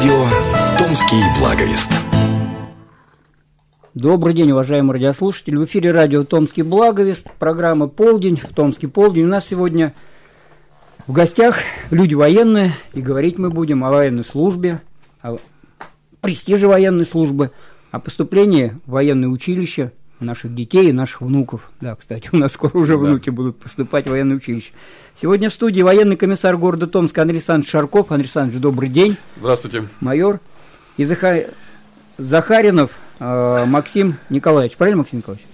Радио «Томский благовест». Добрый день, уважаемые радиослушатели. В эфире радио «Томский благовест», программа «Полдень», в «Томский полдень». У нас сегодня в гостях люди военные, и говорить мы будем о военной службе, о престиже военной службы, о поступлении в военное училище наших детей и наших внуков. Да, кстати, у нас скоро уже внуки будут поступать в военное училище. Сегодня в студии военный комиссар города Томска Андрей Александрович Шарков. Андрей Александрович, добрый день. Здравствуйте. Майор. И Захаринов Максим Николаевич. Правильно, Максим Николаевич?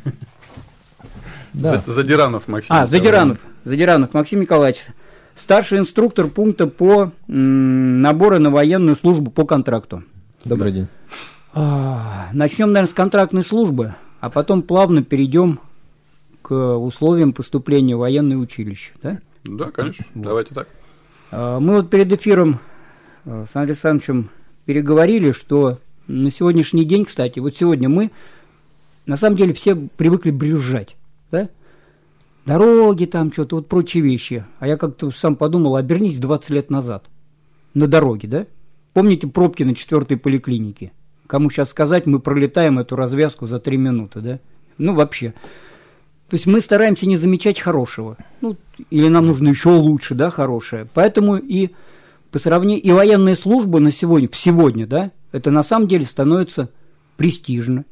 Да. Задиранов Максим. Задиранов Максим Николаевич. Старший инструктор пункта по набору на военную службу по контракту. Добрый день. Начнем, наверное, с контрактной службы, а потом плавно перейдем к условиям поступления в военное училище. Да, да, конечно. Вот. Давайте так. Мы вот перед эфиром с Андреем Александровичем переговорили, что на сегодняшний день, кстати, вот сегодня мы, на самом деле, все привыкли брюзжать, да? Дороги там, что-то, вот прочие вещи. А я как-то сам подумал, обернись 20 лет назад на дороге, да? Помните пробки на 4-й поликлинике? Кому сейчас сказать, мы пролетаем эту развязку за 3 минуты, да? Ну, вообще. То есть мы стараемся не замечать хорошего. Ну, или нам нужно еще лучше, да, хорошее. Поэтому и по сравнению, и военная служба на сегодня, да, это на самом деле становится престижно.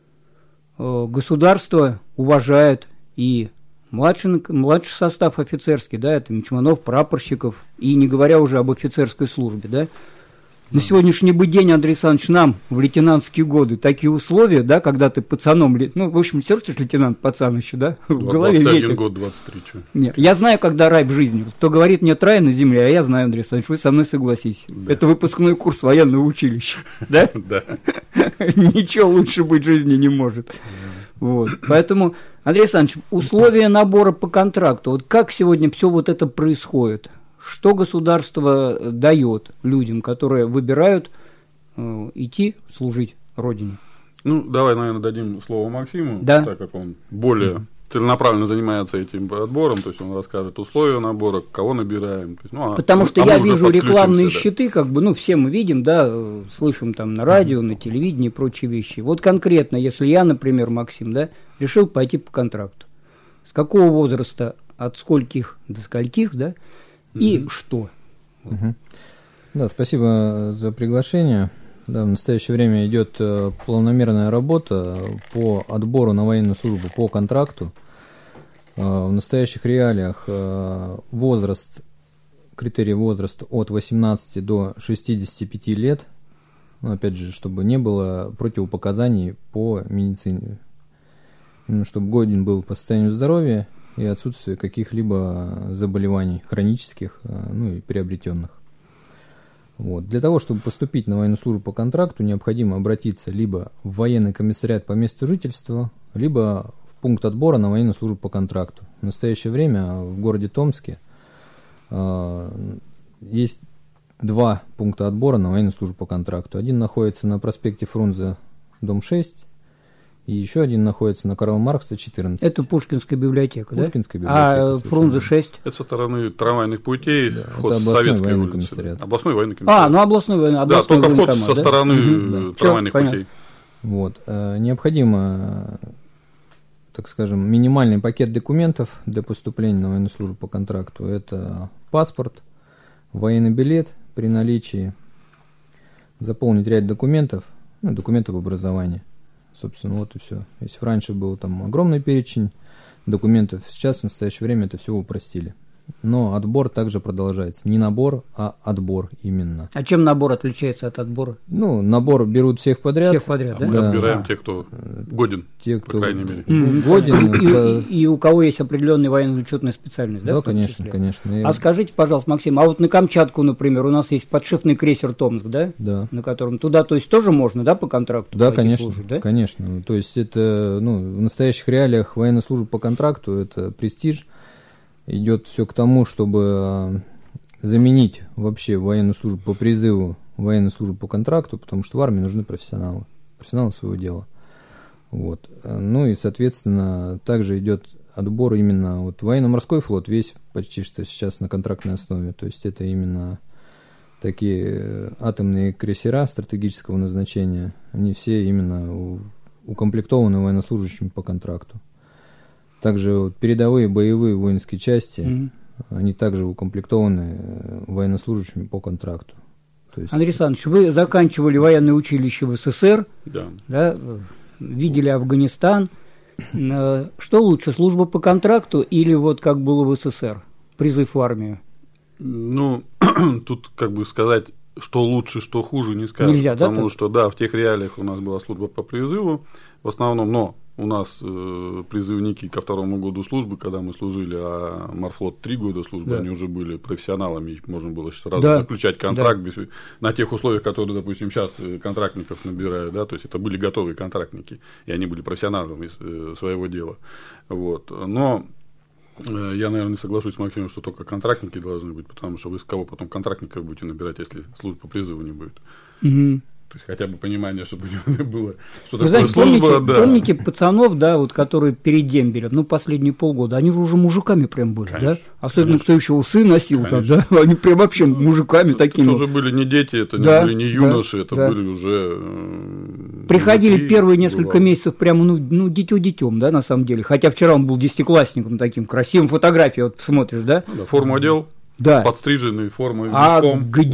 Государство уважает и младший состав офицерский, да, это мичманов, прапорщиков, и не говоря уже об офицерской службе, да. На сегодняшний день, Андрей Александрович, нам в лейтенантские годы такие условия, да, когда ты пацаном, ну, в общем, все равно лейтенант пацан еще, да, в голове 21 год, 23, что? Нет, я знаю, когда рай в жизни. Кто говорит, нет рая на земле, а я знаю, Андрей Александрович, вы со мной согласитесь. Да. Это выпускной курс военного училища, да? Да. Ничего лучше быть в жизни не может. Вот, поэтому, Андрей Александрович, условия набора по контракту, вот как сегодня все вот это происходит? Что государство дает людям, которые выбирают идти служить Родине? Ну, давай, наверное, дадим слово Максиму, да. Так как он более целенаправленно занимается этим отбором, то есть он расскажет условия набора, кого набираем. То есть, ну, потому что я вижу рекламные щиты, как бы, ну, все мы видим, да, слышим там на радио, на телевидении и прочие вещи. Вот конкретно, если я, например, Максим, да, решил пойти по контракту, с какого возраста, от скольких до скольких, да, и что? Да, спасибо за приглашение. Да, в настоящее время идет планомерная работа по отбору на военную службу по контракту. В настоящих реалиях критерий возраста от 18 до 65 лет. Но, опять же, чтобы не было противопоказаний по медицине. Именно чтобы годен был по состоянию здоровья и отсутствие каких-либо заболеваний хронических, ну и приобретенных. Вот. Для того, чтобы поступить на военную службу по контракту, необходимо обратиться либо в военный комиссариат по месту жительства, либо в пункт отбора на военную службу по контракту. В настоящее время в городе Томске есть 2 пункта отбора на военную службу по контракту. Один находится на проспекте Фрунзе, дом 6, и еще один находится на Карла Маркса, 14. Это Пушкинская библиотека, да? Пушкинская библиотека. А Фрунзе 6? Это со стороны трамвайных путей, да, вход с Советской улицы. Областной военный комиссариат. Ну областной военный комиссариат. Да, только вход со да? стороны трамвайных путей. Вот. Необходимо, так скажем, минимальный пакет документов для поступления на военную службу по контракту. Это паспорт, военный билет при наличии, заполнить ряд документов, документов образования. Собственно, вот и все. Если раньше был там огромный перечень документов, сейчас в настоящее время это все упростили. Но отбор также продолжается. Не набор, а отбор именно. А чем набор отличается от отбора? Ну, набор берут всех подряд. Всех подряд, да? Мы отбираем тех, кто годен, по крайней мере. Годен. И у кого есть определенная военно-учетная специальность, да? Да, конечно, конечно. А скажите, пожалуйста, Максим, а вот на Камчатку, например, у нас есть подшефный крейсер «Томск», да? Да. На котором туда, то есть, тоже можно, да, по контракту? Да, конечно, служить, да? конечно. То есть, это, в настоящих реалиях военная служба по контракту – это престиж. Идет все к тому, чтобы заменить вообще военную службу по призыву, военную службу по контракту, потому что в армии нужны профессионалы своего дела. Вот. Ну и, соответственно, также идет отбор именно военно-морской флот, весь почти что сейчас на контрактной основе. То есть это именно такие атомные крейсера стратегического назначения, они все именно укомплектованы военнослужащими по контракту. Также вот передовые боевые воинские части, они также укомплектованы военнослужащими по контракту. То есть... Андрей Александрович, вы заканчивали военное училище в СССР, да, видели Афганистан. Что лучше, служба по контракту или вот как было в СССР, призыв в армию? Ну, тут как бы сказать, что лучше, что хуже, не скажешь. Нельзя, да? Потому что, да, в тех реалиях у нас была служба по призыву в основном, но у нас призывники ко 2-му году службы, когда мы служили, а морфлот 3 года службы, они уже были профессионалами, их можно было сразу заключать контракт на тех условиях, которые, допустим, сейчас контрактников набирают, да, то есть это были готовые контрактники, и они были профессионалами своего дела. Вот. Но я, наверное, соглашусь с Максимом, что только контрактники должны быть, потому что вы с кого потом контрактников будете набирать, если службы по призыву не будет. То есть хотя бы понимание, чтобы было, что такое, знаете, служба. Помните пацанов, да, вот, которые перед дембелем, ну, последние полгода, они же уже мужиками прям были, конечно, да? Особенно кто еще усы носил там, да? Они прям вообще мужиками такими. Это уже были не дети, это не были не юноши, это были уже... Приходили мужики, первые несколько месяцев прямо, ну, дитё-детём, да, на самом деле. Хотя вчера он был 10-классником таким, красивым, фотографии вот смотришь, да? Да, форму одел. Да. Подстриженные, формы. А к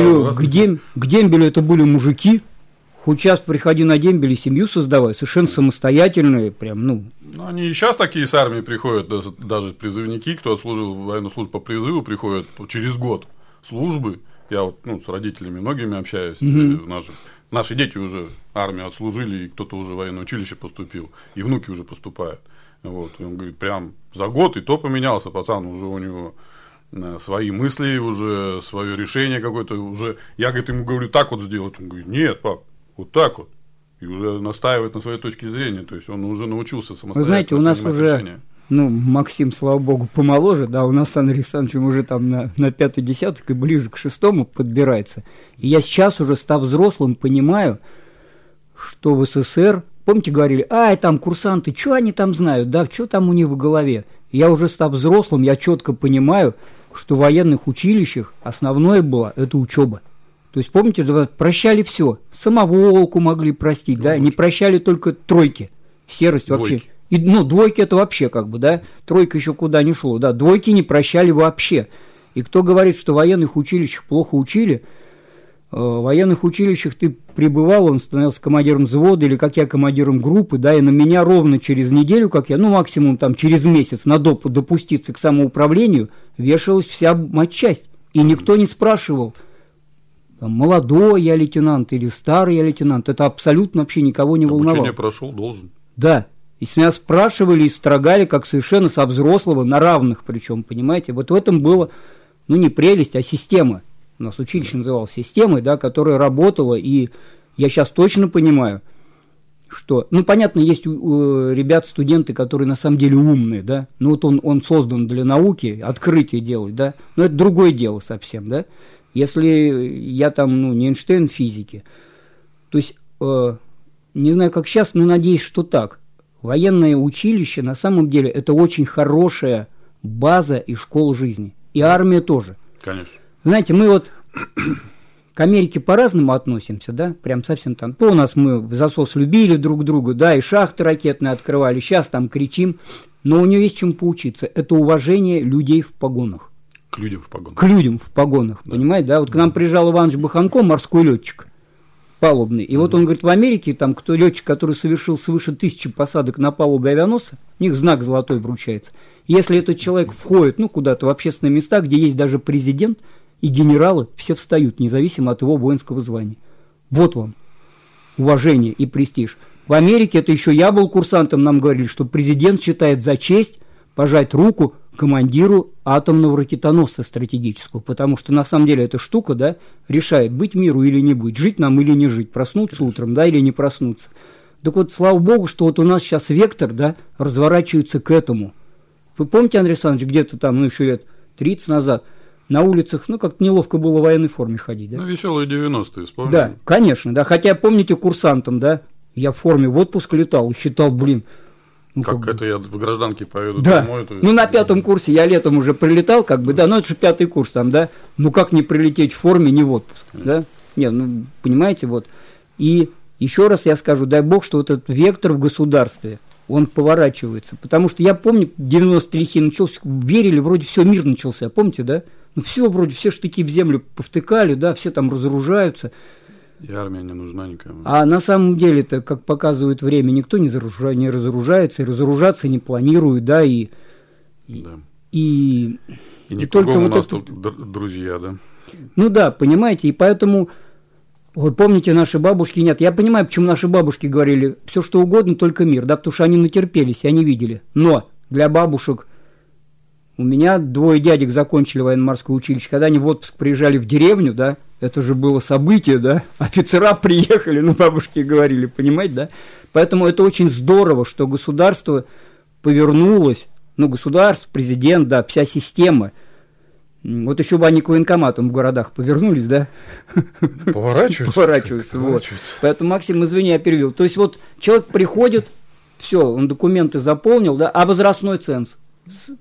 дембелю это были мужики. Хоть сейчас приходи на дембель и семью создавай, совершенно самостоятельные, прям, ну. Ну, они и сейчас такие с армии приходят, даже призывники, кто отслужил военную службу по призыву, приходят через год службы. Я вот, ну, с родителями многими общаюсь, наши дети уже армию отслужили, и кто-то уже в военное училище поступил, и внуки уже поступают. Вот. И он говорит, прям за год и то поменялся пацан, уже у него свои мысли, уже свое решение какое-то, уже, я, говорит, ему говорю, так вот сделать, он говорит, нет, пап, вот так вот, и уже настаивает на своей точке зрения, то есть он уже научился самостоятельно. Вы знаете, у нас уже, решения. Ну, Максим, слава богу, помоложе, да, у нас с Андреем Александровичем уже там на 5-й десяток и ближе к 6-му подбирается, и я сейчас уже, став взрослым, понимаю, что в СССР, помните, говорили, там курсанты, что они там знают, да, что там у них в голове, я уже, став взрослым, я четко понимаю, что в военных училищах основное было – это учеба. То есть, помните, прощали все. Самоволку могли простить, да, не прощали только тройки, серость вообще. И, ну, двойки это вообще как бы, да, тройка еще куда ни шло, да, двойки не прощали вообще. И кто говорит, что в военных училищах плохо учили, в военных училищах ты пребывал, он становился командиром взвода, или как я командиром группы, да, и на меня ровно через неделю, как я, ну, максимум там через месяц на допуститься к самоуправлению, вешалась вся матчасть. И никто не спрашивал, молодой я лейтенант или старый я лейтенант, это абсолютно вообще никого не волновало. Обучение прошел, должен. Да, и с меня спрашивали и строгали, как совершенно со взрослого, на равных причем, понимаете, вот в этом было, ну, не прелесть, а система. У нас училище называлось системой, да, которая работала, и я сейчас точно понимаю, что, ну, понятно, есть у ребят студенты, которые на самом деле умные, да, ну, вот он создан для науки, открытие делать, да, но это другое дело совсем, да, если я там, ну, не Эйнштейн в физике, то есть, не знаю, как сейчас, но надеюсь, что так. Военное училище, на самом деле, это очень хорошая база и школа жизни, и армия тоже. Конечно. Знаете, мы вот к Америке по-разному относимся, да, прям совсем там. То у нас мы в засос любили друг друга, да, и шахты ракетные открывали, сейчас там кричим, но у нее есть чем поучиться. Это уважение людей в погонах. К людям в погонах. К людям в погонах, да. Понимаете, да, вот к нам приезжал Иванович Баханко, морской летчик палубный, и вот он говорит, в Америке, там, кто летчик, который совершил свыше 1000 посадок на палубе авианосца, у них знак золотой вручается. Если этот человек входит, ну, куда-то в общественные места, где есть даже президент, и генералы, все встают, независимо от его воинского звания. Вот вам уважение и престиж. В Америке, это еще я был курсантом, нам говорили, что президент считает за честь пожать руку командиру атомного ракетоносца стратегического, потому что на самом деле эта штука, да, решает, быть миру или не быть, жить нам или не жить, проснуться утром, да, или не проснуться. Так вот, слава богу, что вот у нас сейчас вектор, да, разворачивается к этому. Вы помните, Андрей Александрович, где-то там, ну, еще лет 30 назад, на улицах, ну, как-то неловко было в военной форме ходить, да? Ну, веселые 90-е, вспомним. Да, конечно, да, хотя, помните, курсантом, да, я в форме в отпуск летал и считал, блин, Ну, как это я в гражданке поеду да. домой. То... Ну, на 5 курсе я летом уже прилетал, как бы, да, но это же 5 курс там, да. Ну, как не прилететь в форме, не в отпуск, да? Не, ну, понимаете, вот. И еще раз я скажу, дай бог, что вот этот вектор в государстве, он поворачивается. Потому что я помню, 93-й начался, верили, вроде все, мир начался, помните, да? Ну, все вроде, все штыки в землю повтыкали, да, все там разоружаются. И армия не нужна никому. А на самом деле-то, как показывает время, никто не разоружается, и разоружаться не планирует, да, и не только у нас тут друзья, да. Ну да, понимаете, и поэтому, вы помните, наши бабушки, нет, я понимаю, почему наши бабушки говорили, все что угодно, только мир, да, потому что они натерпелись, и они видели. Но для бабушек, у меня 2 дядек закончили военно-морское училище, когда они в отпуск приезжали в деревню, да, это же было событие, да, офицера приехали, ну, бабушки говорили, понимаете, да, поэтому это очень здорово, что государство повернулось, ну, государство, президент, да, вся система. Вот еще бы они к военкоматам в городах повернулись, да? Поворачиваются. Вот. Поэтому, Максим, извини, я перевел. То есть вот человек приходит, все, он документы заполнил, да, а возрастной ценз? С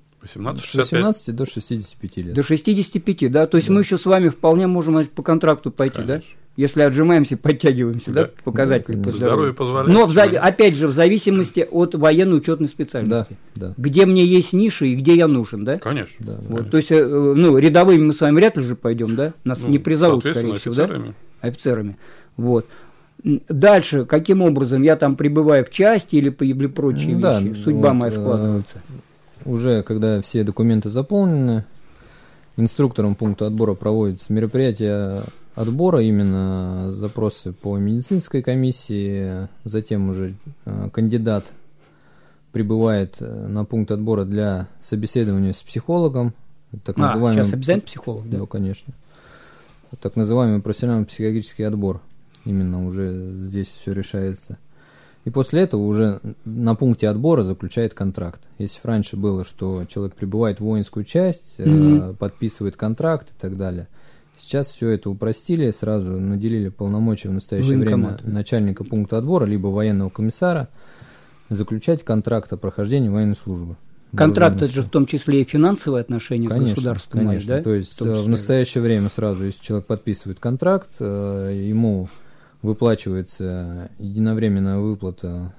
18 до 65 лет. До 65, да? То есть мы еще с вами вполне можем, значит, по контракту пойти, конечно, да? Если отжимаемся, подтягиваемся, да? Показатели по здоровью позволяют. Но, опять же, в зависимости от военной учетной специальности. Да. Где мне есть ниша и где я нужен, да? Конечно. Да, вот, конечно. То есть, ну, рядовыми мы с вами вряд ли же пойдем, да? Нас не призовут, скорее всего, да? Офицерами. Вот. Дальше, каким образом я там прибываю в части или прочие вещи? Судьба моя складывается. Уже когда все документы заполнены, инструктором пункта отбора проводится мероприятие отбора, именно запросы по медицинской комиссии, затем уже кандидат прибывает на пункт отбора для собеседования с психологом. Так называемый, сейчас обязательно психолог, да? Да, конечно. Так называемый профессионально-психологический отбор. Именно уже здесь все решается. И после этого уже на пункте отбора заключает контракт. Если раньше было, что человек прибывает в воинскую часть, подписывает контракт и так далее, сейчас все это упростили, сразу наделили полномочия в настоящее время начальника пункта отбора, либо военного комиссара, заключать контракт о прохождении военной службы. Контракт – это же в том числе и финансовые отношения с государством. Конечно, да? То есть в настоящее время сразу, если человек подписывает контракт, ему выплачивается единовременная выплата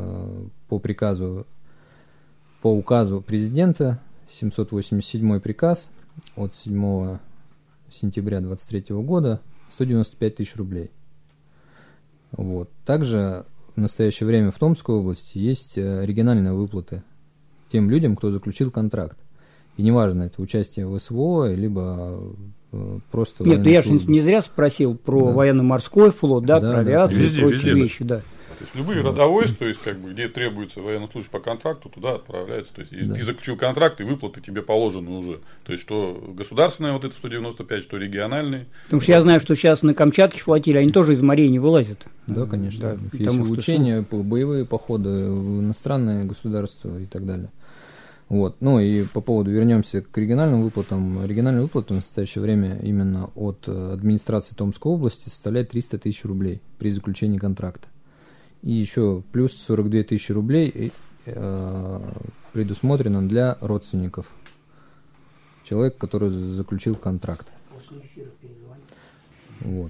по указу президента, 787 приказ от 7 сентября 2023 года, 195 тысяч рублей. Вот. Также в настоящее время в Томской области есть региональные выплаты тем людям, кто заключил контракт. И неважно, это участие в СВО, либо просто... Нет, я же не зря спросил про военно-морской флот, да, про авиацию и прочие вещи, да. То есть любые рода войск, то есть как бы где требуется военная служба по контракту, туда отправляется. То есть ты заключил контракт, и выплаты тебе положены уже. То есть что государственные вот это 195, что региональные. Потому что я знаю, что сейчас на Камчатке флотилии, они тоже из морей не вылазят. Да, конечно. Да, есть учения, боевые походы в иностранные государства и так далее. Вот. Ну и по поводу, вернемся к региональным выплатам. Региональные выплаты в настоящее время именно от администрации Томской области составляет 300 тысяч рублей при заключении контракта. И еще плюс 42 тысячи рублей предусмотрено для родственников человека, который заключил контракт. Вот.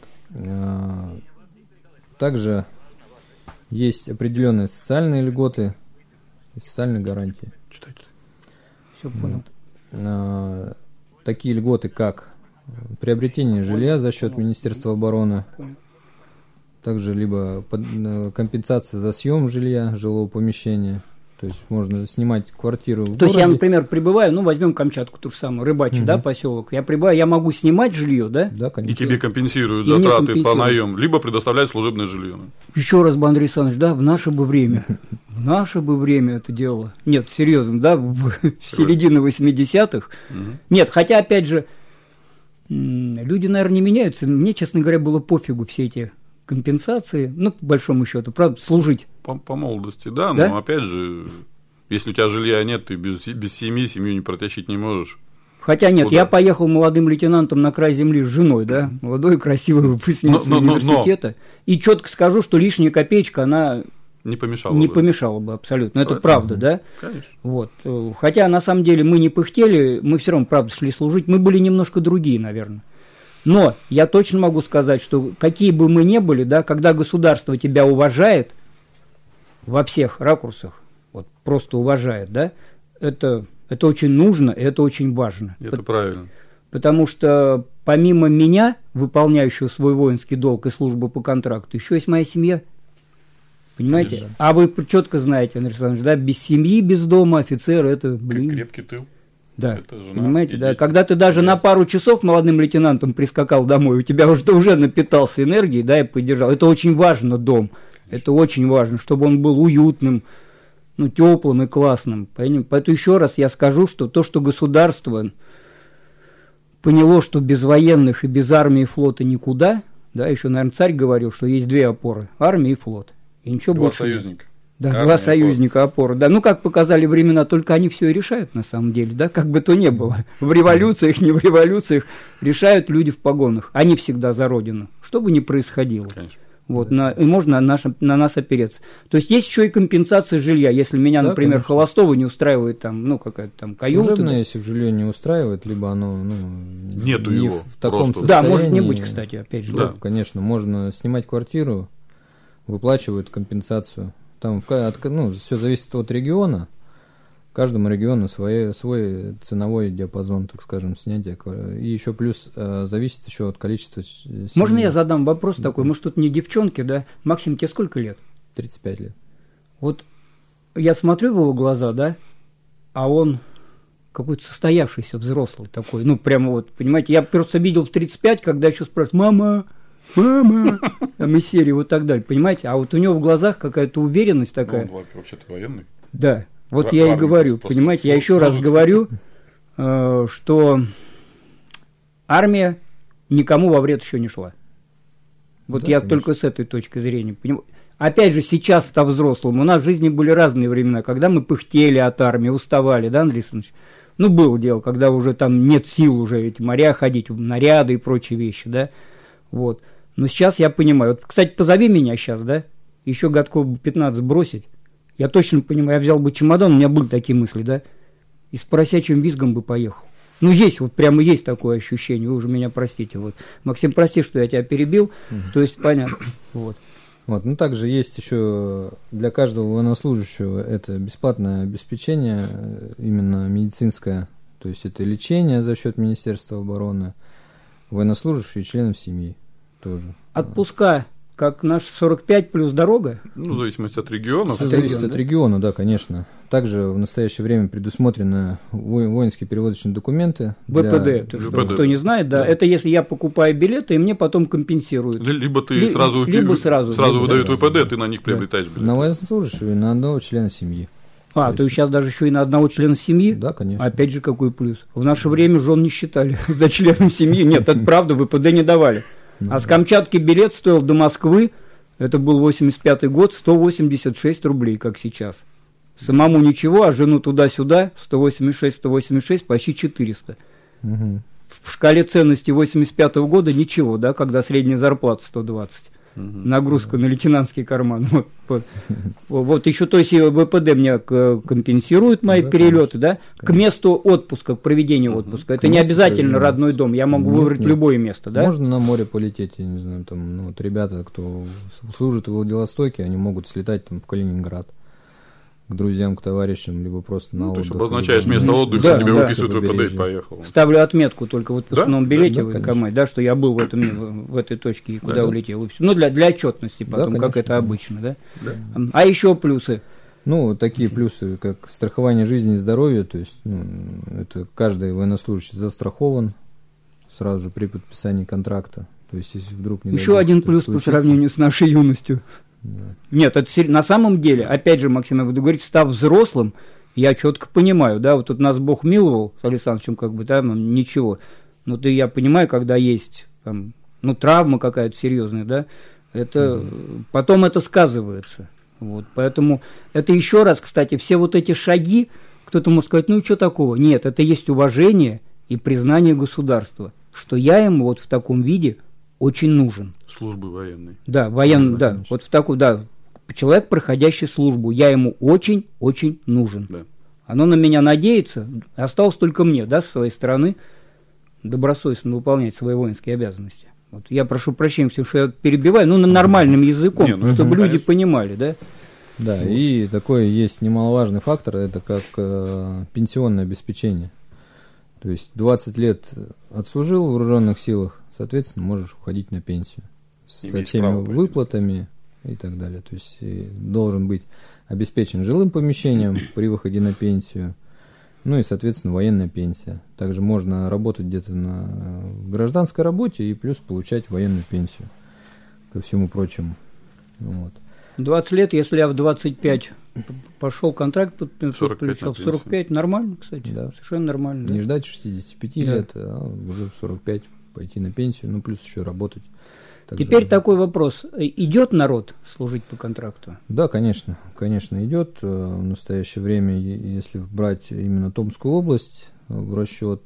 Также есть определенные социальные льготы и социальные гарантии. Читайте. Все понял. Вот. Такие льготы, как приобретение жилья за счет Министерства обороны, также либо компенсация за съем жилья, жилого помещения. То есть можно снимать квартиру в городе. То есть я, например, прибываю, ну возьмем Камчатку, ту же самую, рыбачий, да, поселок. Я прибываю, я могу снимать жилье, да? Да, конечно. И тебе компенсируют затраты по наем, либо предоставляют служебное жилье. Еще раз бы, Андрей Александрович, да, в наше бы время это дело. Нет, серьезно, да, в середине 80-х. Нет, хотя, опять же, люди, наверное, не меняются. Мне, честно говоря, было пофигу все эти компенсации, ну, по большому счету, правда, служить. По молодости, да, но опять же, если у тебя жилья нет, ты без семью не протащить не можешь. Хотя нет, я поехал молодым лейтенантом на край земли с женой, да, молодой красивой выпускницей университета, и четко скажу, что лишняя копеечка, она Не помешало не бы. помешало бы абсолютно. Это правда, да? Конечно. Вот. Хотя, на самом деле, мы не пыхтели, мы все равно, правда, шли служить, мы были немножко другие, наверное. Но я точно могу сказать, что какие бы мы ни были, да, когда государство тебя уважает во всех ракурсах, вот просто уважает, да, это очень нужно, и это очень важно. Это правильно. Потому что помимо меня, выполняющего свой воинский долг и службу по контракту, еще есть моя семья. Понимаете? Конечно. А вы четко знаете, Андрей Александрович, да, без семьи, без дома офицер это, блин. Крепкий тыл. Да, Это жена понимаете, и да, дети. когда ты даже на пару часов молодым лейтенантом прискакал домой, у тебя уже напитался энергией, да, и поддержал. Это очень важно, дом. Это очень важно, чтобы он был уютным, ну, теплым и классным. Поэтому еще раз я скажу, что то, что государство поняло, что без военных и без армии и флота никуда, да, еще, наверное, царь говорил, что есть две опоры – армия и флот. И ничего Два больше союзника. Да, Армия два и союзника опоры. Да, ну, как показали времена, только они все и решают на самом деле, да, как бы то ни было. В революциях, не в революциях решают люди в погонах. Они всегда за Родину, что бы ни происходило. Конечно. Вот, и можно на нас опереться. То есть есть еще и компенсация жилья. Если меня, Да, например, конечно. холостого не устраивает там, ну, какая-то там каюта. Служебное, да. если жилье не устраивает, либо оно Нету не его, в таком просто. Да, состоянии. может не быть, кстати, опять же. Да. Да. Конечно, можно снимать квартиру, выплачивают компенсацию. Там все зависит от региона. Каждому региону свой ценовой диапазон, так скажем, снятия. И еще плюс зависит еще от количества семей. Можно я задам вопрос такой? Мы что-то не девчонки, да? Максим, тебе сколько лет? 35 лет. Вот я смотрю в его глаза, да, а он какой-то состоявшийся взрослый такой. Ну, прямо вот, понимаете, я просто видел в 35, когда еще спрашивают: мама, там из серии вот так далее, понимаете? А вот у него в глазах какая-то уверенность такая. Он вообще-то военный. Да, вот В я и армии говорю, просто понимаете, я еще раз служит. говорю, что армия никому во вред еще не шла. Вот Да, я конечно. только с этой точки зрения понимаю. Опять же, сейчас, став взрослым, у нас в жизни были разные времена, когда мы пыхтели от армии, уставали, да, Андрей Александрович? Ну, было дело, когда уже там нет сил уже эти моря ходить, наряды и прочие вещи, да, вот. Но сейчас я понимаю. Вот, кстати, позови меня сейчас, да, еще годков 15 бросить. Я точно понимаю, я взял бы чемодан, у меня были такие мысли, да, и с поросячьим визгом бы поехал. Ну, есть, вот прямо есть такое ощущение, вы уже меня простите. Вот. Максим, прости, что я тебя перебил, то есть понятно. Вот. Вот, ну также есть еще для каждого военнослужащего это бесплатное обеспечение, именно медицинское, то есть это лечение за счет Министерства обороны, военнослужащие и членов семьи тоже. Отпуска, как наш 45 плюс дорога. Ну, в зависимости от регионов. Все От зависит региона, от да? региона, да, конечно. Также в настоящее время предусмотрены воинские перевозочные документы. ВПД, то, что ВПД. кто не знает, да, это если я покупаю билеты, и мне потом компенсируют. Либо ты сразу выдают ВПД, ты на них приобретаешь билет. На военнослужащего и на одного члена семьи. То есть сейчас даже еще и на одного члена семьи? Да, конечно. Опять же, какой плюс. В наше время жен не считали за членом семьи. Нет, это правда, ВПД не давали. А с Камчатки билет стоил до Москвы, это был 85-й год, 186 рублей, как сейчас. Самому ничего, а жену туда-сюда, 186, почти 400. Угу. В шкале ценности 85-го года ничего, да, когда средняя зарплата 120. Нагрузка на лейтенантский карман. Вот еще, то есть ВПД мне компенсирует мои Да, перелеты, да, к месту отпуска, к проведению отпуска. Это не месту обязательно проведения. родной дом, я могу Нет, выбрать нет. любое место, да. Можно на море полететь, я не знаю, там, ну, вот ребята, кто служит в Владивостоке, они могут слетать там в Калининград к друзьям, к товарищам, либо просто на Ну, то есть отдых. обозначаешь либо- место отдыха, Да, тебе да. выписывают ВПД и Побережье. поехал. Ставлю отметку только в отпускном Да? билете Да, в военкомате, да, что я был в этой точке и куда Да. улетел. И всё. Ну, для отчетности потом, как конечно, это да. обычно, да. Да. А еще плюсы. Ну, такие плюсы, как страхование жизни и здоровья, то есть это каждый военнослужащий застрахован сразу же при подписании контракта. То есть, если вдруг не дай Еще бог, один что-то плюс по случится, сравнению с нашей юностью. Нет, это на самом деле, опять же, Максим, я буду говорить, став взрослым, я четко понимаю, да, вот тут нас Бог миловал с Александром, как бы, да, ничего. Но я понимаю, когда есть там, ну, травма какая-то серьезная, да, это потом это сказывается. Вот, поэтому это еще раз, кстати, все вот эти шаги, кто-то может сказать, ну и что такого? Нет, это есть уважение и признание государства, что я ему вот в таком виде очень нужен. Службы военной. Да, военный, да, конечно. вот в такой, да, человек, проходящий службу, я ему очень-очень нужен. Да. Оно на меня надеется, осталось только мне, да, с своей стороны, добросовестно выполнять свои воинские обязанности. Вот я прошу прощения, все, что я перебиваю, ну, на нормальным языком, чтобы люди понимали, да. Да, вот. И такой есть немаловажный фактор, это как пенсионное обеспечение. То есть 20 лет отслужил в вооруженных силах, соответственно, можешь уходить на пенсию. Со всеми выплатами и так далее. То есть должен быть обеспечен жилым помещением при выходе на пенсию, ну и, соответственно, военная пенсия. Также можно работать где-то на гражданской работе и плюс получать военную пенсию, ко всему прочему. Вот. 20 лет, если я в 25 пошел контракт, 45, 45 нормально, кстати, да. Совершенно нормально. Не да. ждать 65 лет, а уже в 45 пойти на пенсию, ну плюс еще работать. Теперь такой вопрос. Идет народ служить по контракту? Да, конечно, идет. В настоящее время, если брать именно Томскую область в расчет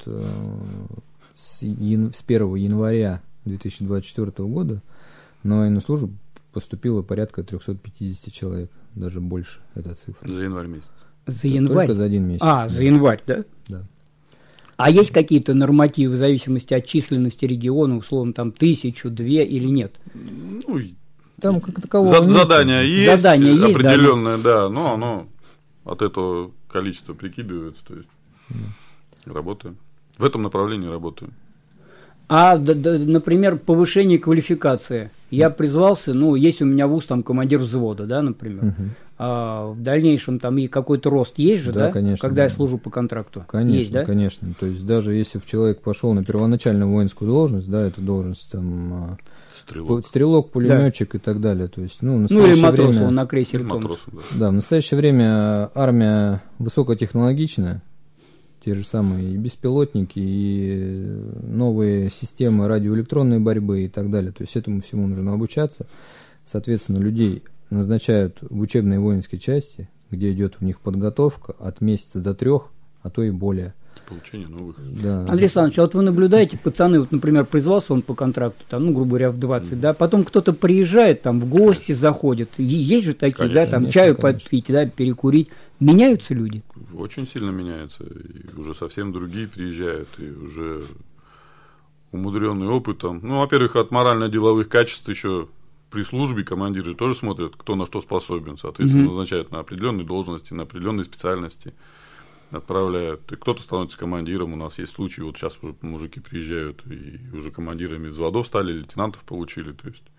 с 1 января 2024 года на военную службу поступило порядка 350 человек, даже больше эта цифра. За январь месяц. За январь? Только за 1 месяц. За январь, да? Да. А есть какие-то нормативы в зависимости от численности региона, условно, там 1000, 2 или нет? Ну, там как такового нет. Задание есть, определенное, да, да, но оно от этого количества прикидывается, то есть работаем. В этом направлении работаем. Например, повышение квалификации. Я призвался, есть у меня вуз, там, командир взвода, да, например. А в дальнейшем там и какой-то рост есть же, да? Конечно, когда да. я служу по контракту? Конечно, есть, да? Конечно. То есть даже если человек пошел на первоначальную воинскую должность, да, это должность там стрелок, пулеметчик и так далее. То есть, или матрос, он на крейсере. Да, в настоящее время армия высокотехнологичная. Те же самые и беспилотники, и новые системы радиоэлектронной борьбы и так далее. То есть этому всему нужно обучаться. Соответственно, людей назначают в учебные воинские части, где идет у них подготовка от месяца до 3, а то и более. Получение новых. Да. Андрей Александрович, а вот вы наблюдаете, пацаны, вот, например, призвался он по контракту, там, грубо говоря, в 20, да, потом кто-то приезжает, там, в гости заходит, есть же такие, конечно, да, там, конечно, чаю попить, да, перекурить. Меняются люди? Очень сильно меняются, и уже совсем другие приезжают, и уже умудренный опытом. Во-первых, от морально-деловых качеств еще при службе командиры тоже смотрят, кто на что способен, соответственно, назначают на определенные должности, на определенные специальности, отправляют. И кто-то становится командиром, у нас есть случаи, вот сейчас уже мужики приезжают, и уже командирами взводов стали, лейтенантов получили, то есть.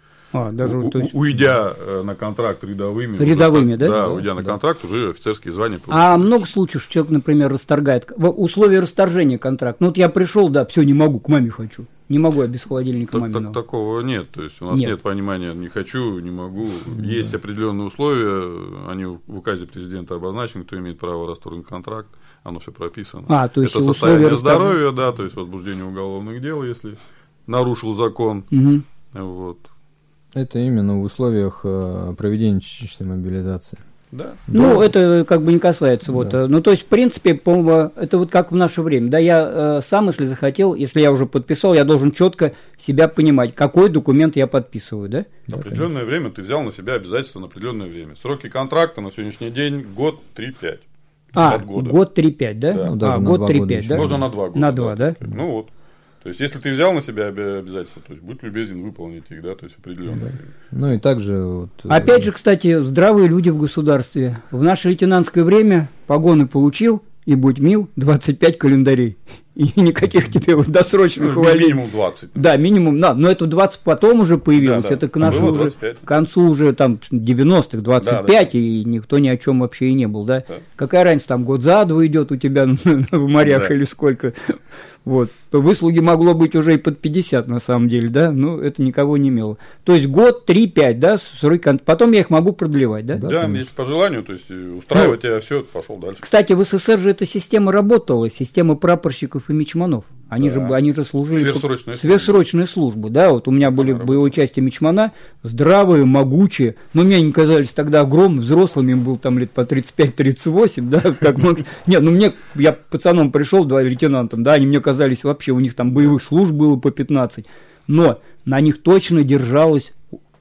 Уйдя на контракт рядовыми. Рядовыми, да? Да, уйдя на контракт, уже офицерские звания получили. А много случаев, что человек, например, расторгает условия расторжения контракта. Вот я пришел, да, все, не могу, к маме хочу. Не могу я без холодильника маминого. Такого нет, то есть у нас нет понимания, не хочу, не могу. Есть определенные условия, они в указе президента обозначены, кто имеет право расторгнуть контракт, оно все прописано. То есть это состояние здоровья, да, то есть возбуждение уголовных дел, если нарушил закон. Вот. Это именно в условиях проведения частичной мобилизации. Да. Это как бы не касается. Да. Вот. То есть, в принципе, это вот как в наше время. Да, я сам, если захотел, если я уже подписал, я должен четко себя понимать, какой документ я подписываю, да? Определенное время ты взял на себя обязательства на определенное время. Сроки контракта на сегодняшний день год 3-5. Год 3-5, да? Да. Год 3-5, да? Можно на 2 года. На 2, да? То есть, если ты взял на себя обязательства, то есть будь любезен выполнить их, да, то есть определенно. Да. И также опять же, кстати, здравые люди в государстве. В наше лейтенантское время погоны получил, и будь мил, 25 календарей. И никаких тебе досрочных увольнений. Минимум 20. Да, минимум, да, но это 20 потом уже появилось, это к нашему уже, к концу уже там 90-х, 25, и никто ни о чем вообще и не был, да? Какая разница, там год за 2 идет у тебя в морях или сколько, вот, выслуги могло быть уже и под 50 на самом деле, да, но это никого не имело. То есть год, 3-5, да, потом я их могу продлевать, да? Да, если по желанию, то есть устраивать тебя, все, пошел дальше. Кстати, в СССР же эта система работала, система прапорщиков и мичманов. Они же служили сверхсрочные службы, да, вот у меня были боевые части мичмана, здравые, могучие, но мне они казались тогда огромными, взрослыми, им было там лет по 35-38, да, как нет, я пацаном пришел, 2 лейтенантом, да, они мне казались вообще, у них там боевых служб было по 15, но на них точно держалось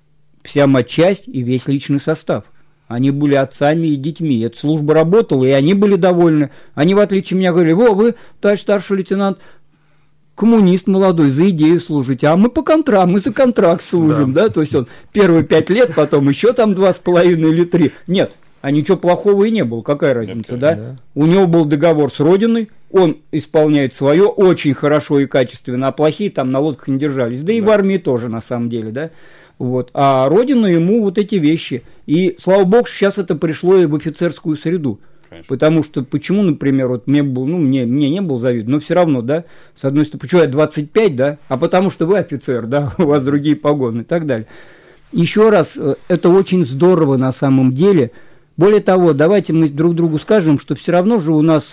вся матчасть и весь личный состав. Они были отцами и детьми. Эта служба работала, и они были довольны. Они, в отличие от меня, говорили: вы, товарищ старший лейтенант, коммунист молодой, за идею служите, а мы мы за контракт служим, да? То есть он первые 5 лет, потом еще там 2,5 или 3. Нет, а ничего плохого и не было, какая разница, да? У него был договор с Родиной, он исполняет свое очень хорошо и качественно, а плохие там на лодках не держались, да и в армии тоже, на самом деле, да? Вот. А Родина ему вот эти вещи. И, слава богу, сейчас это пришло и в офицерскую среду. Конечно. Потому что, почему, например, вот мне не был завидно, но все равно, да, с одной стороны, почему я 25, да, а потому что вы офицер, да, у вас другие погоны и так далее. Еще раз, это очень здорово на самом деле. Более того, давайте мы друг другу скажем, что все равно же у нас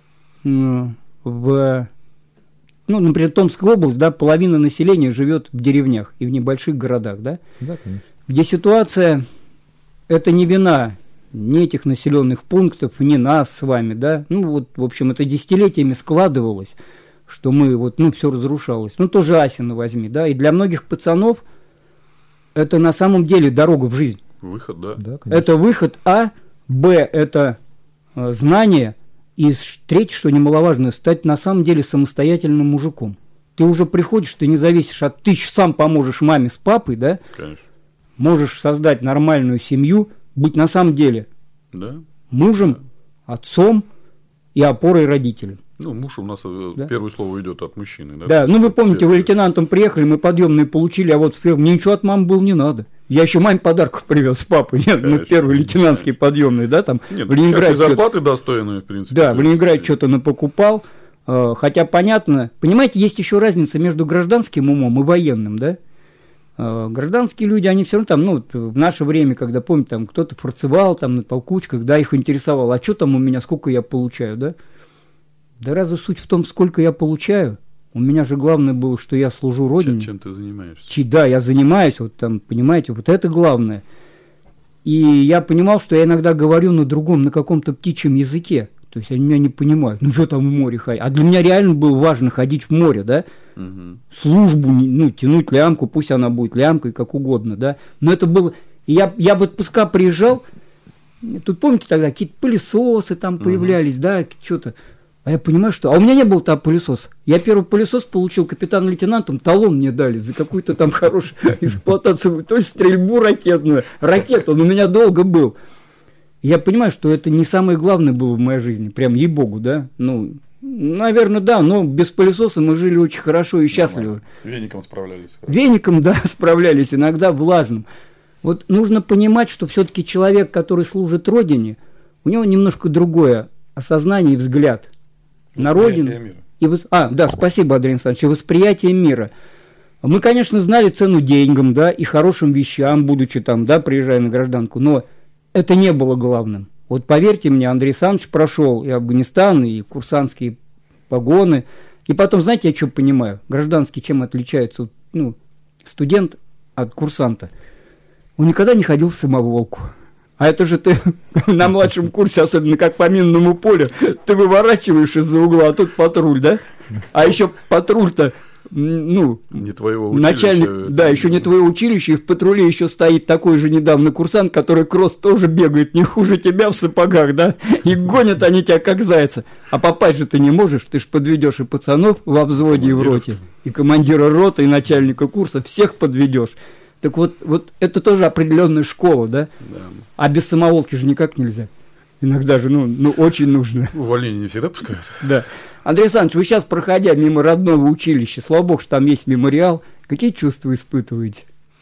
например, Томская область, да, половина населения живет в деревнях и в небольших городах, да? Да, конечно. Где ситуация, это не вина ни этих населенных пунктов, ни нас с вами, да, в общем, это десятилетиями складывалось, что все разрушалось. Тоже Асино возьми, да, и для многих пацанов это на самом деле дорога в жизнь. Выход, да. Это выход, Б, это знание, и третье, что немаловажно, стать на самом деле самостоятельным мужиком. Ты уже приходишь, ты не зависишь ты сам поможешь маме с папой, да, конечно. Можешь создать нормальную семью, быть на самом деле мужем, отцом и опорой родителям. Муж у нас первое слово идет от мужчины. Да, вы помните, вы лейтенантом приехали, мы подъемные получили, а вот мне ничего от мамы было не надо. Я еще маме подарков привез с папой. Нет, мы первый лейтенантский подъемный, да, там в Ленинграде зарплаты достойные, в принципе. Да, в Ленинграде что-то напокупал. Хотя понятно, понимаете, есть еще разница между гражданским умом и военным, да? Гражданские люди, они все равно в наше время, когда, помните, там кто-то форцевал там на толкучках, да, их интересовало, а что там у меня, сколько я получаю, да? Да разве суть в том, сколько я получаю? У меня же главное было, что я служу Родине. Чем ты занимаешься? Да, я занимаюсь, понимаете, это главное. И я понимал, что я иногда говорю на другом, на каком-то птичьем языке. То есть они меня не понимают. Что там в море ходить? А для меня реально было важно ходить в море, да? Службу, тянуть лямку, пусть она будет лямкой, как угодно, да? Но это было... И я в отпуска приезжал, тут, помните, тогда какие-то пылесосы там появлялись, да, что-то... А я понимаю, что... А у меня не было там пылесоса. Я первый пылесос получил капитан-лейтенантом, талон мне дали за какую-то там хорошую эксплуатацию, то есть стрельбу ракетную. Ракет, он у меня долго был. Я понимаю, что это не самое главное было в моей жизни. Прям ей-богу, да? Наверное, да, но без пылесоса мы жили очень хорошо и счастливо. Веником справлялись. Веником, да, справлялись, иногда влажным. Вот нужно понимать, что все-таки человек, который служит Родине, у него немножко другое осознание и взгляд на Родину. Да, спасибо, Андрей Александрович, восприятие мира. Мы, конечно, знали цену деньгам, да, и хорошим вещам, будучи там, да, приезжая на гражданку, но это не было главным. Вот поверьте мне, Андрей Александрович прошел и Афганистан, и курсантские погоны. И потом, знаете, я что понимаю? Гражданский чем отличается студент от курсанта? Он никогда не ходил в самоволку. А это же ты на младшем курсе, особенно как по минному полю, ты выворачиваешь из-за угла, а тут патруль, да? А еще патруль-то, не твоего училища. Начальник, да, еще не твое училище, и в патруле еще стоит такой же недавно курсант, который кросс тоже бегает не хуже тебя в сапогах, да? И гонят они тебя как зайца. А попасть же ты не можешь, ты же подведешь и пацанов в взводе и в роте, и командира роты, и начальника курса, всех подведешь. Так вот это тоже определенная школа, да? А без самоволки же никак нельзя. Иногда же, очень нужно. Увольнение не всегда пускают. Да. Андрей Александрович, вы сейчас, проходя мимо родного училища, слава богу, что там есть мемориал, какие чувства испытываете?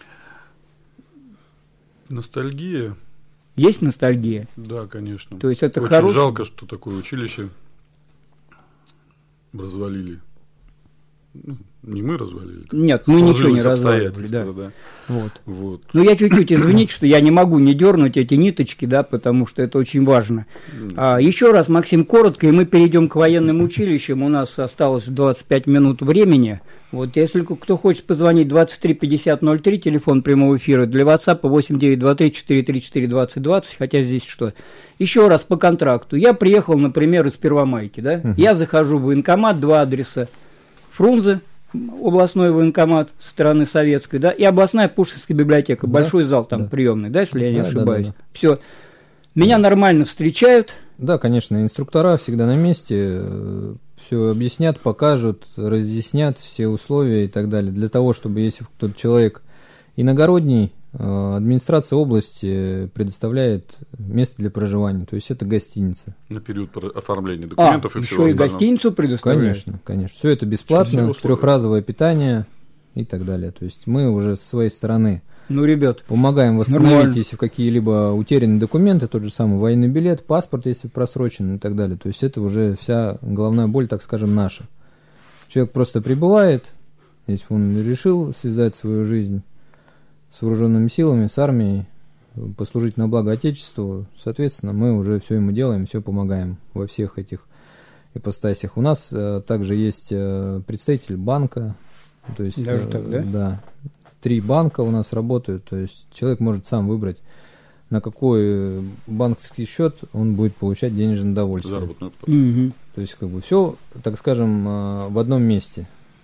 Ностальгия. Есть ностальгия? Да, конечно. То есть это очень жалко, что такое училище развалили. Не мы развалили. Нет, мы ничего не развалили. Да. Вот. Я чуть-чуть, извините, что я не могу не дернуть эти ниточки, да, потому что это очень важно. Еще раз, Максим, коротко, и мы перейдем к военным училищам. У нас осталось 25 минут времени. Вот, если кто хочет позвонить, 23 50 03, телефон прямого эфира, для WhatsApp 8923 434 2020, хотя здесь что? Еще раз по контракту. Я приехал, например, из Первомайки, да, я захожу в военкомат, 2 адреса. Фрунзе, областной военкомат со стороны советской, да, и областная Пушкинская библиотека, Да, большой зал там да. приемный, да, если я не Да, ошибаюсь. да. Все. Меня нормально встречают. Да, конечно, инструктора всегда на месте, все объяснят, покажут, разъяснят все условия и так далее. Для того, чтобы, если кто-то человек иногородний, администрация области предоставляет место для проживания, то есть это гостиница. На период оформления документов и всего еще и остального. гостиницу предоставляют? Конечно, конечно. Все это бесплатно, Все условия. трехразовое питание и так далее. То есть мы уже со своей стороны Ну, ребят, помогаем восстановить, Нормально. если какие-либо утеряны документы, тот же самый военный билет, паспорт, если просрочен и так далее. То есть это уже вся головная боль, так скажем, наша. Человек просто прибывает, если он решил связать свою жизнь с вооруженными силами, с армией, послужить на благо Отечеству, соответственно, мы уже все ему делаем, все помогаем во всех этих ипостасях. У нас также есть представитель банка, то есть Даже так, да? Да, 3 банка у нас работают, то есть человек может сам выбрать, на какой банковский счет он будет получать денежное удовольствие. Заработную. мгм. То есть, как бы, все, так скажем, в одном месте.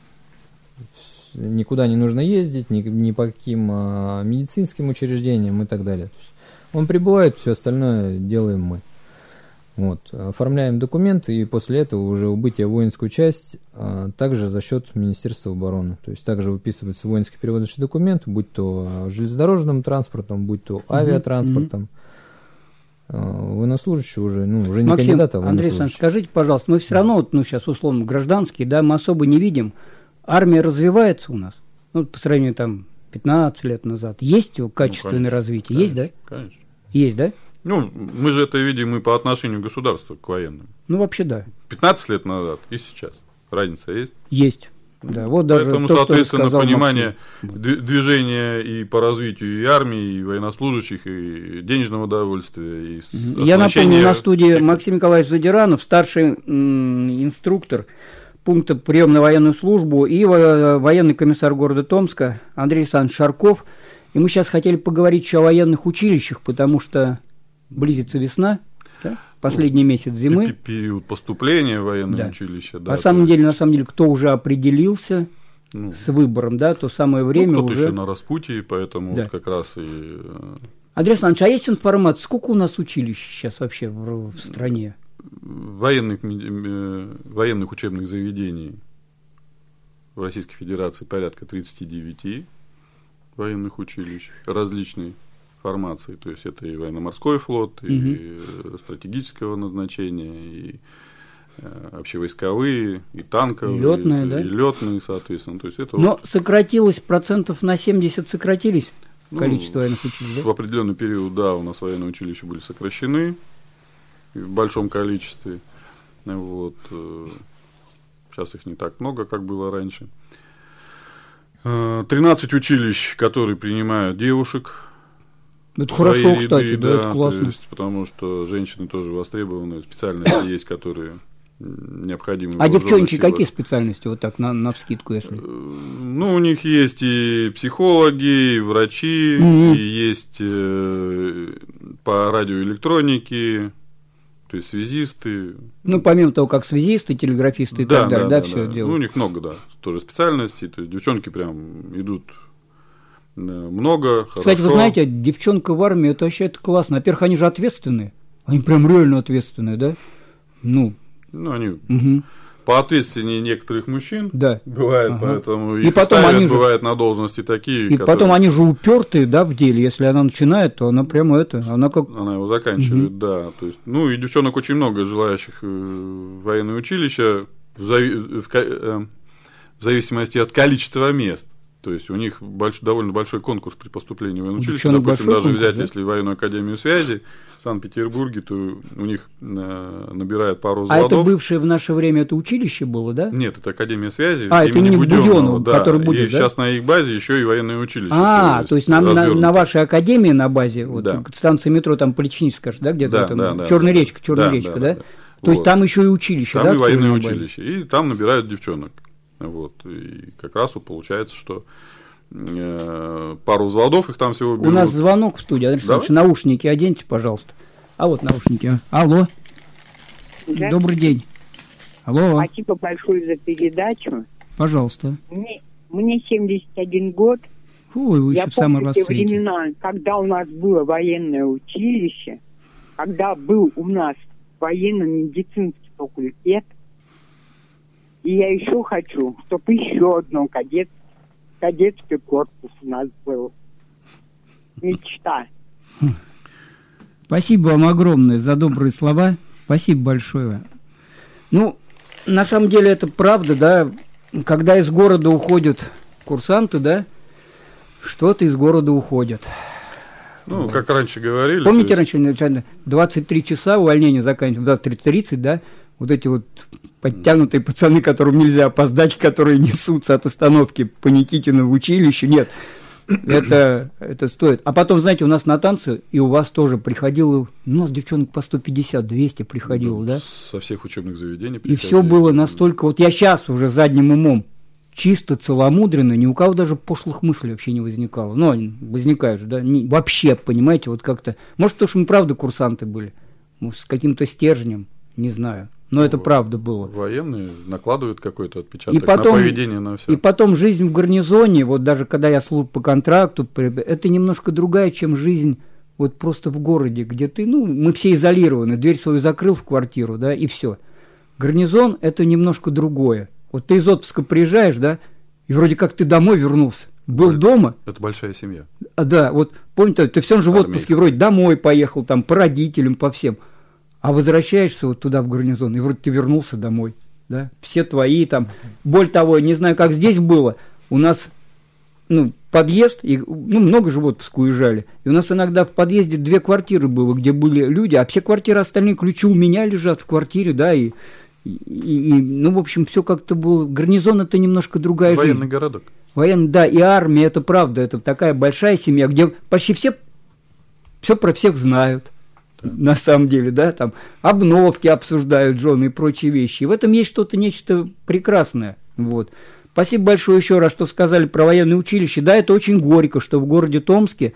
Никуда не нужно ездить, ни по каким медицинским учреждениям и так далее. То есть он прибывает, все остальное делаем мы. Вот. Оформляем документы, и после этого уже убытие в воинскую часть также за счет Министерства обороны. То есть также выписывается воинский перевозочный документ, будь то железнодорожным транспортом, будь то авиатранспортом. Военнослужащий уже, уже не Максим, кандидат, а Андрей военнослужащий. Александрович, скажите, пожалуйста, мы все равно, вот, сейчас условно гражданские, да, мы особо не видим. Армия развивается у нас, по сравнению там 15 лет назад. Есть качественное конечно, развитие? Есть, да? Конечно. Есть, да? Мы же это видим и по отношению государства к военным. Ну, вообще, да. 15 лет назад и сейчас. Разница есть? Есть. Да, вот даже Поэтому, то, что соответственно, сказал понимание Максим. движения и по развитию и армии, и военнослужащих, и денежного удовольствия, и Я напомню, оснащения на студии тех- Максим Николаевич Задиранов, старший инструктор пункта приема на военную службу, и военный комиссар города Томска Андрей Александрович Шарков. И мы сейчас хотели поговорить еще о военных училищах, потому что близится весна, да? Последний месяц зимы. период поступления в военное Да. училище. На самом деле, кто уже определился ну, с выбором, да, то самое время кто-то уже... еще на распутье, поэтому Да. вот как раз и... Андрей Александрович, а есть информация, сколько у нас училищ сейчас вообще в стране? военных учебных заведений в Российской Федерации порядка 39 военных училищ различной формации, то есть это и военно-морской флот, и стратегического назначения, и общевойсковые, и танковые, Лётные, да? и летные, соответственно. То есть это Но сократилось процентов на 70, сократились Ну, количество военных училищ, в да? определенный период, да, у нас военные училища были сокращены в большом количестве. Вот. Сейчас их не так много, как было раньше. 13 училищ, которые принимают девушек. Это в свои хорошо, ряды, кстати, да, это классно. то есть, потому что женщины тоже востребованы, специальности есть, которые необходимы. А в вооруженных девчонки силах. какие специальности, вот так, навскидку, если? Ну, у них есть и психологи, и врачи, и есть по радиоэлектронике, то есть связисты. Ну, помимо того, как связисты, телеграфисты и так далее, да, все Ну, делают. у них много, да, тоже специальностей, то есть девчонки прям идут много, хорошо. Кстати, вы знаете, девчонка в армии, это вообще это классно. Во-первых, они же ответственные. Они прям реально ответственные, да? Ну, они угу. поответственнее некоторых мужчин, Да. бывает, Ага. поэтому И их потом ставят, они же- бывает, на должности такие, И потом они же упертые, да, в деле. Если она начинает, то она прямо она как... Она его заканчивает, да. То есть, и девчонок очень много желающих в военное училище в зависимости от количества мест. То есть у них довольно большой конкурс при поступлении в военное училище. девчонок Допустим, большой даже конкурс, взять, да? если военную академию связи в Санкт-Петербурге, то у них набирают пару А взводов. это бывшее в наше время это училище было, да? Нет, это Академия связи А, это имени Будённого, да. который будет, И да? сейчас на их базе еще и военное училище. То есть на вашей академии на базе, вот, Да. станция метро, там политехническая, да, где-то Да, там, да, Черная да. речка, Черная речка, да? да. То есть Вот. там еще и училище, Там да? и военное открыли на базе? училище. И там набирают девчонок. Вот. И как раз вот получается, что пару взводов их там всего берут. У нас звонок в студии. Андрей Александрович, наушники оденьте, пожалуйста. А вот наушники. Алло. Да. Добрый день. Алло. Спасибо большое за передачу. Пожалуйста. Мне 71 год. Ой, вы Я еще в самом помню те расцвете. времена, когда у нас было военное училище, когда был у нас военно-медицинский факультет, и я еще хочу, чтобы еще одно кадетский корпус у нас был. Мечта. Спасибо вам огромное за добрые слова. Спасибо большое. Ну, на самом деле это правда, да, когда из города уходят курсанты, да, что-то из города уходит. Ну, вот. Как раньше говорили. Помните, раньше 23 часа увольнение заканчивается, 20-30, да? Вот эти вот подтянутые пацаны, которым нельзя опоздать, которые несутся от остановки по Никитину в училище. Нет, это стоит. А потом, знаете, у нас на танцы, и у вас тоже приходило, у нас девчонок по 150-200 приходило, да? Со всех учебных заведений приходили. И все было настолько, вот я сейчас уже задним умом, чисто целомудренно, ни у кого даже пошлых мыслей вообще не возникало. Ну, они возникают же, да? Вообще, понимаете, вот как-то... Может, потому что мы правда курсанты были, может, с каким-то стержнем, не знаю. Но это правда было. Военные накладывают какой-то отпечаток на поведение, на все. И потом жизнь в гарнизоне, вот даже когда я служу по контракту, это немножко другая, чем жизнь вот просто в городе, где ты, ну, мы все изолированы, дверь свою закрыл в квартиру, да, и все. Гарнизон – это немножко другое. Вот ты из отпуска приезжаешь, да, и вроде как ты домой вернулся. Был дома. Это большая семья. Да, вот помните, ты все равно же в отпуске вроде домой поехал, там, по родителям, по всем. А возвращаешься вот туда в гарнизон, и вроде ты вернулся домой, да, все твои там, более того, не знаю, как здесь было, у нас, ну, подъезд, и, ну, много же в отпуск уезжали, и у нас иногда в подъезде 2 квартиры было, где были люди, а все квартиры остальные, ключи у меня лежат в квартире, да, и ну, в общем, все как-то было, гарнизон это немножко другая жизнь. Военный городок. Военный, да, и армия, это правда, это такая большая семья, где почти все про всех знают. На самом деле, да, там обновки обсуждают, жены и прочие вещи. И в этом есть что-то, нечто прекрасное. Вот. Спасибо большое еще раз, что сказали про военное училище. Да, это очень горько, что в городе Томске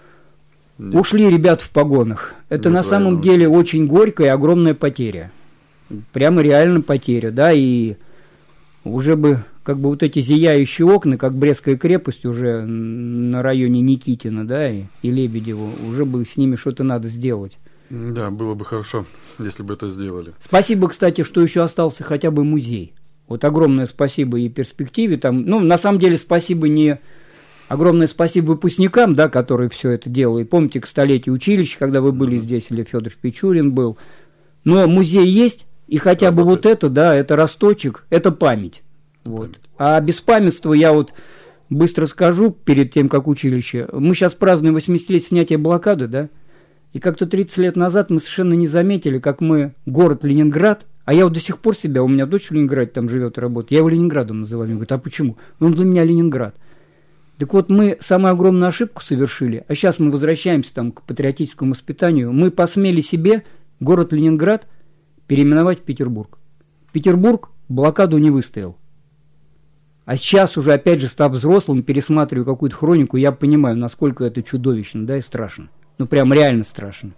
ушли ребята в погонах. Это на самом деле очень горькая и огромная потеря. Прямо реально потеря, да, и уже бы как бы вот эти зияющие окна, как Брестская крепость уже на районе Никитина, да, и Лебедева, уже бы с ними что-то надо сделать. Да, было бы хорошо, если бы это сделали. Спасибо, кстати, что еще остался хотя бы музей. Вот огромное спасибо и перспективе там. Ну, на самом деле, спасибо не... Огромное спасибо выпускникам, да, которые все это делали. Помните, к столетию училища, когда вы были здесь, или Федор Печурин был. Но музей есть, и хотя бы вот это, да, это росточек, это память. Вот. А беспамятство я вот быстро скажу перед тем, как училище. Мы сейчас празднуем 80-летие снятия блокады, да? И как-то 30 лет назад мы совершенно не заметили, как мы, город Ленинград, а я вот до сих пор себя, у меня дочь в Ленинграде там живет и работает, я его Ленинградом называю. Мне говорят, а почему? Он для меня Ленинград. Так вот, мы самую огромную ошибку совершили, а сейчас мы возвращаемся там к патриотическому воспитанию, мы посмели себе город Ленинград переименовать в Петербург. Петербург блокаду не выстоял. А сейчас уже, опять же, став взрослым, пересматриваю какую-то хронику, я понимаю, насколько это чудовищно, да, и страшно. Ну, прям реально страшно.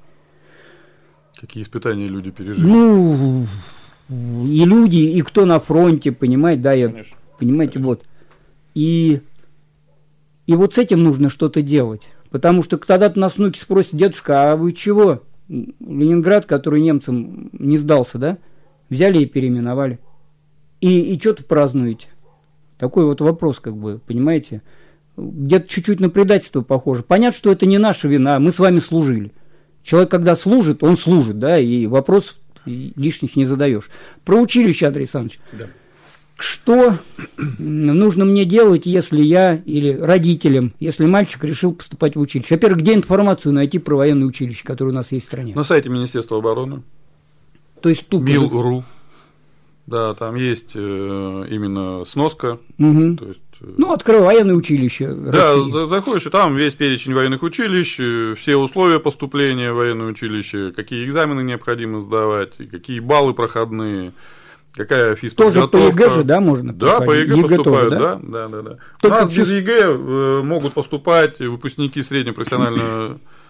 Какие испытания люди пережили? Ну, и люди, и кто на фронте, понимаете, да, Конечно. Понимаете, Конечно. вот. И вот с этим нужно что-то делать. Потому что когда-то нас внуки спросят, дедушка, а вы чего? Ленинград, который немцам не сдался, да? Взяли и переименовали. И что-то празднуете? Такой вот вопрос, как бы, понимаете? Где-то чуть-чуть на предательство похоже. Понятно, что это не наша вина, мы с вами служили. Человек, когда служит, он служит, да, и вопросов лишних не задаешь. Про училище, Андрей Александрович. Да. Что нужно мне делать, если я, или родителям, если мальчик решил поступать в училище? Во-первых, где информацию найти про военное училище, которое у нас есть в стране? На сайте Министерства обороны. То есть тупо. Мил.ру. Да, там есть именно сноска. Угу. То есть, ну, открой военное училище России. Да, заходишь, и там весь перечень военных училищ, все условия поступления в военное училище, какие экзамены необходимо сдавать, какие баллы проходные, какая физподготовка. Тоже по ЕГЭ же, да, можно? Да, по ЕГЭ поступают, тоже, да. У Только нас без ЕГЭ могут поступать выпускники среднего профессионального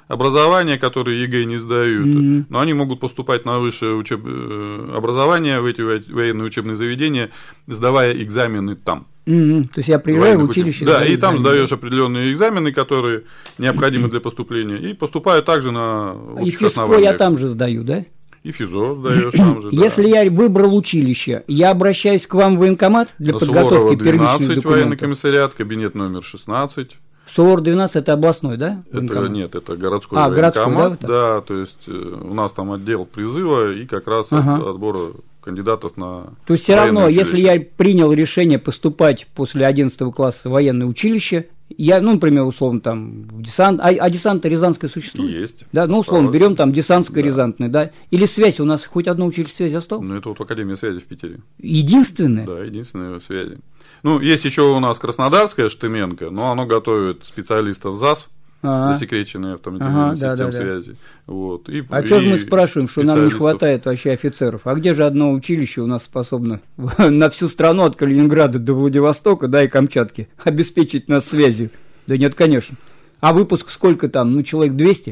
образования, которые ЕГЭ не сдают, но они могут поступать на высшее образование в эти военные учебные заведения, сдавая экзамены там. То есть я приезжаю в училище. Да, и там сдаешь определенные экзамены, которые необходимы для поступления, и поступаю также на общих основаниях. И физко я там же сдаю, да? И ФИЗО сдаешь там же, да. Если я выбрал училище, я обращаюсь к вам в военкомат для подготовки первичных документов? военный комиссариат, кабинет номер 16. Суворов 12 это областной, да? Нет, это городской военкомат, да, то есть у нас там отдел призыва и как раз отбора кандидатов на. То есть все равно, если я принял решение поступать после 11 класса в военное училище, я, например, условно, там, в десант, а десант Рязанское существует? Есть. Да, условно, берем там десантское Рязанское, да. Или связь, у нас хоть одно училище связи осталось? Это вот Академия связи в Питере. Единственное? Да, единственное в связи. Есть еще у нас Краснодарская Штыменко, но оно готовит специалистов ЗАС, засекреченные автоматизированные системы связи. Вот. А что же мы спрашиваем, что нам не хватает вообще офицеров? А где же одно училище у нас способно на всю страну от Калининграда до Владивостока, да, и Камчатки обеспечить нас связью? Да нет, конечно. А выпуск сколько там? Человек 200?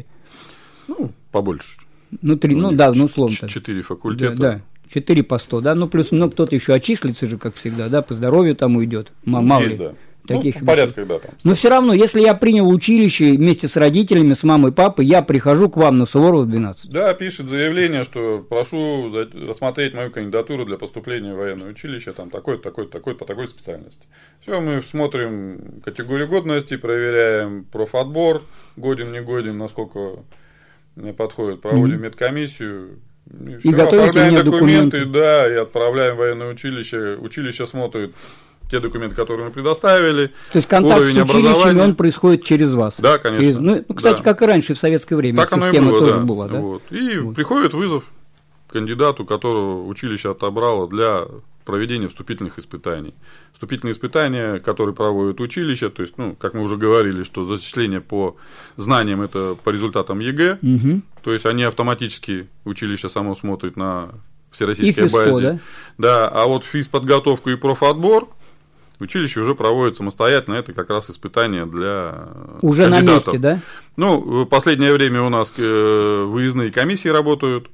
Побольше. 3, условно. 4 факультета. Да. 4 по 100, да, плюс кто-то еще отчислится же, как всегда, да, по здоровью там уйдет, мало ли. Да. Таких порядка, да, там. Но все равно, если я принял училище вместе с родителями, с мамой и папой, я прихожу к вам на Суворова 12. Да, пишет заявление, что прошу рассмотреть мою кандидатуру для поступления в военное училище, там такой-то, по такой специальности. Все, мы смотрим категорию годности, проверяем профотбор, годен, не годен, насколько подходит, проводим медкомиссию. И оформляем документы, да, и отправляем в военное училище. Училище смотрит те документы, которые мы предоставили. То есть контакт с училищем, он происходит через вас? Да, конечно. Кстати, как и раньше в советское время. Так оно и было, тоже была, да? И приходит вызов кандидату, которого училище отобрало для проведения вступительных испытаний. Вступительные испытания, которые проводит училище, то есть, как мы уже говорили, что зачисление по знаниям это по результатам ЕГЭ, то есть они автоматически, училище само смотрит на всероссийской базе. Да, а вот физподготовку и профотбор училище уже проводит самостоятельно, это как раз испытания для уже кандидатов. На месте, да? В последнее время у нас выездные комиссии работают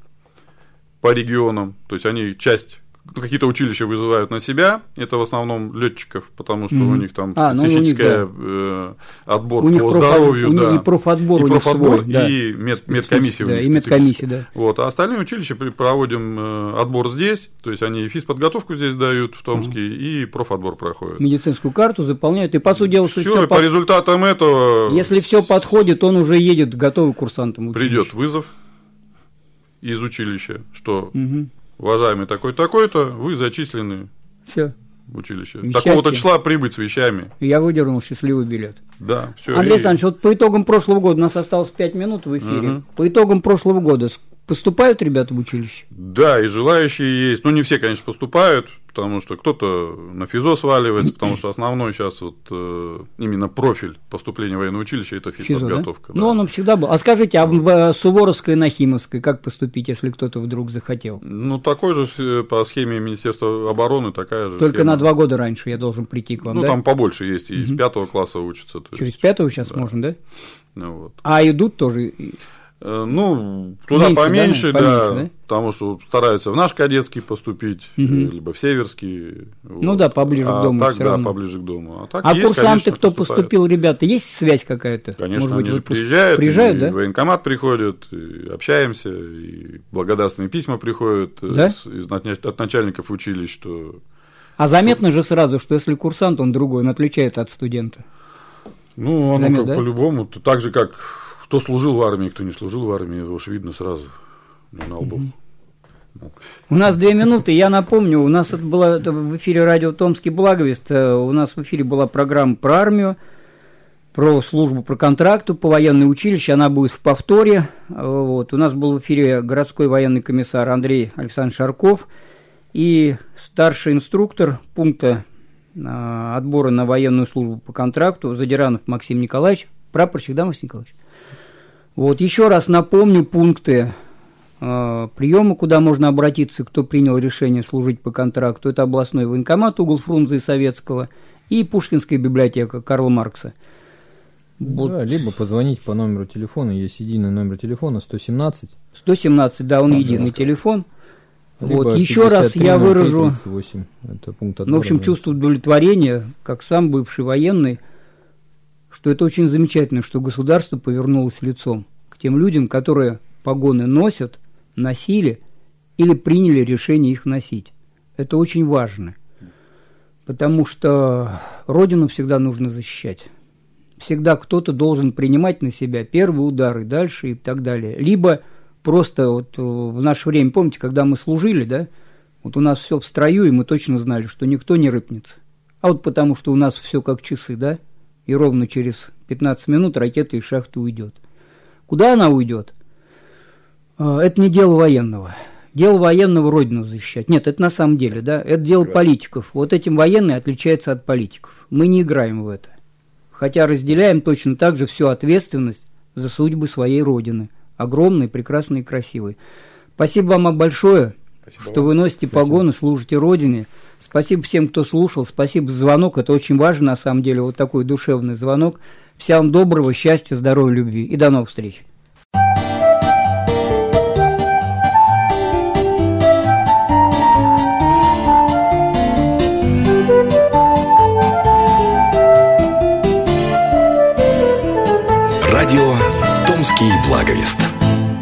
по регионам, то есть они какие-то училища вызывают на себя, это в основном летчиков, потому что у них там специфическая отбор по здоровью, да. И профотбор, и медкомиссия. Да, и медкомиссия, да. Вот, а остальные училища проводим отбор здесь, то есть они физподготовку здесь дают в Томске, и профотбор проходят. Медицинскую карту заполняют, и по сути дела, все по результатам этого. Если все подходит, он уже едет готовый курсантом училища. Придет вызов из училища, что уважаемый такой-то, вы зачислены в училище. Такого-то числа прибыть с вещами. Я выдернул счастливый билет. Да, все. Андрей Александрович, вот по итогам прошлого года, у нас осталось 5 минут в эфире, по итогам прошлого года поступают ребята в училище? Да, и желающие есть. Не все, конечно, поступают, потому что кто-то на ФИЗО сваливается, потому что основной сейчас именно профиль поступления в военное училище – это физподготовка. ФИЗО, да? Он всегда был. А скажите, а в Суворовской и на Химовской как поступить, если кто-то вдруг захотел? Такой же по схеме Министерства обороны, такая же. Только схема. На 2 года раньше я должен прийти к вам, да? Там побольше есть, и с 5 класса учатся. Через 5-го сейчас можно, да? Вот. А идут тоже? Туда меньше, поменьше, да, потому что стараются в наш кадетский поступить, либо в северский. Поближе к дому. Поближе к дому. А есть, курсанты, кто поступил, ребята, есть связь какая-то? Конечно, они же приезжают, да? В военкомат приходят, и общаемся, и благодарственные письма приходят от начальников училищ, что... А заметно же сразу, что если курсант, он другой, он отличается от студента. По-любому, так же, как... Кто служил в армии, кто не служил в армии, это уж видно сразу на лбу. У нас 2 минуты. Я напомню, у нас была в эфире радио «Томский Благовест», у нас в эфире была программа про армию, про службу, про контракту, по военное училище, она будет в повторе. У нас был в эфире городской военный комиссар Андрей Александрович Шарков и старший инструктор пункта отбора на военную службу по контракту Задиранов Максим Николаевич, прапорщик, да, Максим Николаевич? Еще раз напомню пункты приема, куда можно обратиться, кто принял решение служить по контракту. Это областной военкомат, угол Фрунзе и Советского, и Пушкинская библиотека Карла Маркса. Да, либо позвонить по номеру телефона, есть единый номер телефона 117. 117, да, он единый телефон. Вот. Еще раз я выражу, 38. Это пункт отбора, ну, в общем, чувство удовлетворения, как сам бывший военный, что это очень замечательно, что государство повернулось лицом к тем людям, которые погоны носят, носили или приняли решение их носить. Это очень важно, потому что Родину всегда нужно защищать. Всегда кто-то должен принимать на себя первый удар и дальше и так далее. Либо просто вот в наше время, помните, когда мы служили, да, вот у нас все в строю, и мы точно знали, что никто не рыпнется. А вот потому что у нас все как часы, да, и ровно через 15 минут ракета из шахты уйдет. Куда она уйдет? Это не дело военного. Дело военного Родину защищать. Нет, это на самом деле, да, это дело политиков. Вот этим военные отличаются от политиков. Мы не играем в это. Хотя разделяем точно так же всю ответственность за судьбы своей Родины. Огромной, прекрасной и красивой. Спасибо вам большое, что вы носите погоны, служите Родине. Спасибо всем, кто слушал. Спасибо за звонок. Это очень важно, на самом деле, вот такой душевный звонок. Всем вам доброго, счастья, здоровья, любви. И до новых встреч. Радио «Томский благовест».